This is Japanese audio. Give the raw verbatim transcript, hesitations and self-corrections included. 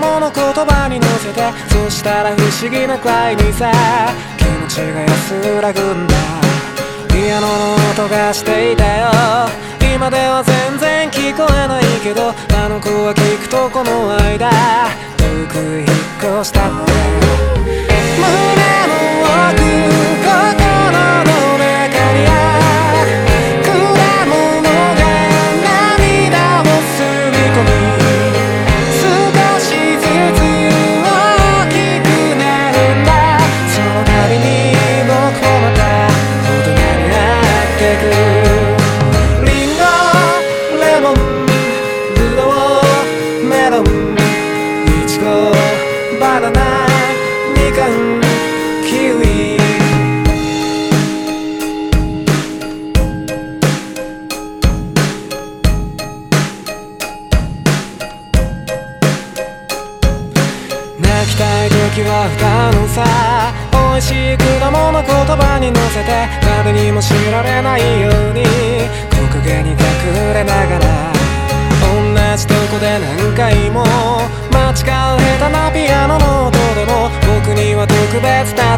もの言葉に乗せて、そしたら不思議なくらいにさ気持ちが安らぐんだ。ピアノの音がしていたよ。今では全然聞こえないけど、あの子は聞くとこの間遠く引っ越したって。胸の奥心の中にある果物が涙を吸い込み、少しずつ大きくなるんだ。その度に僕もまた大人になってく。リンゴ、レモン、ブドウ、メロン、イチゴ、バナナ、みかん、キウイ。泣きたい時は歌うのさ。美味しい果物言葉に乗せて、誰にも知られないように木陰に隠れながら、同じとこで何回も間違う下手なピアノの音でも僕には特別だ